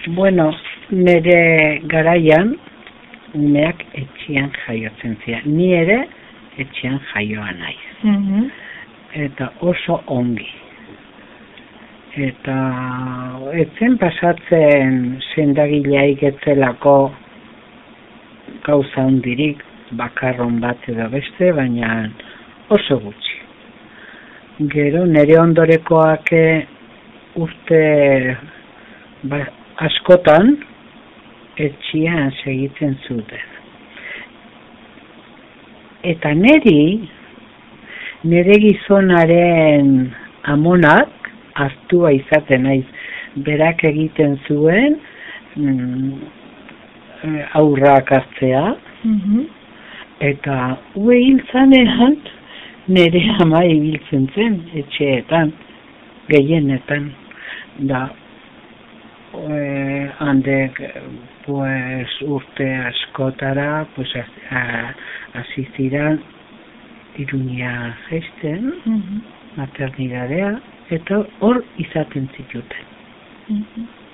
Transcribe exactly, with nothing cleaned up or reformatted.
Bueno, nire garaian, umeak etxean jaiotzen ziren. Ni ere etxean jaioa naiz. Mhm. Eta oso ongi. Eta etzen pasatzen sendagileaik etzelako gauza hundirik, bakarron bat edo beste, baina oso gutxi. Gero nire ondorekoak urte ba, askotan etxean segitzen zuten. Eta niri, nire gizonaren amonak hartua izaten naiz, berak egiten zuen mm, aurrak hartzea, Mhm. eta ue hiltzanean nire ama ibiltzen zen etxeetan, gehienetan, da eh, handek pues urte askotara pues hasi ziren Iruña jaisten, Mhm. maternidadea, eta hor izaten zituten. Mhm.